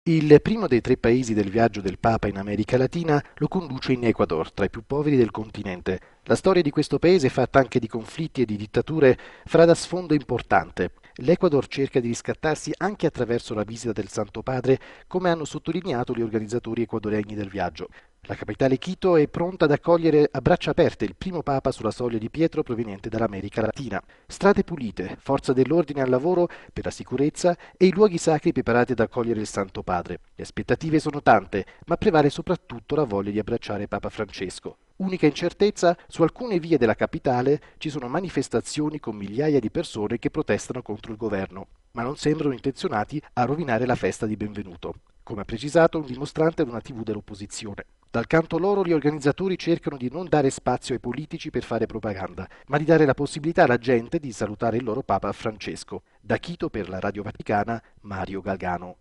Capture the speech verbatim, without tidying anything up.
Il primo dei tre paesi del viaggio del Papa in America Latina lo conduce in Ecuador, tra i più poveri del continente. La storia di questo paese è fatta anche di conflitti e di dittature, fra da sfondo importante. L'Ecuador cerca di riscattarsi anche attraverso la visita del Santo Padre, come hanno sottolineato gli organizzatori ecuadoregni del viaggio. La capitale Quito è pronta ad accogliere a braccia aperte il primo Papa sulla soglia di Pietro proveniente dall'America Latina. Strade pulite, forza dell'ordine al lavoro per la sicurezza e i luoghi sacri preparati ad accogliere il Santo Padre. Le aspettative sono tante, ma prevale soprattutto la voglia di abbracciare Papa Francesco. Unica incertezza, su alcune vie della capitale ci sono manifestazioni con migliaia di persone che protestano contro il governo, ma non sembrano intenzionati a rovinare la festa di benvenuto, come ha precisato un dimostrante ad una tivù dell'opposizione. Dal canto loro gli organizzatori cercano di non dare spazio ai politici per fare propaganda, ma di dare la possibilità alla gente di salutare il loro Papa Francesco. Da Quito per la Radio Vaticana, Mario Galgano.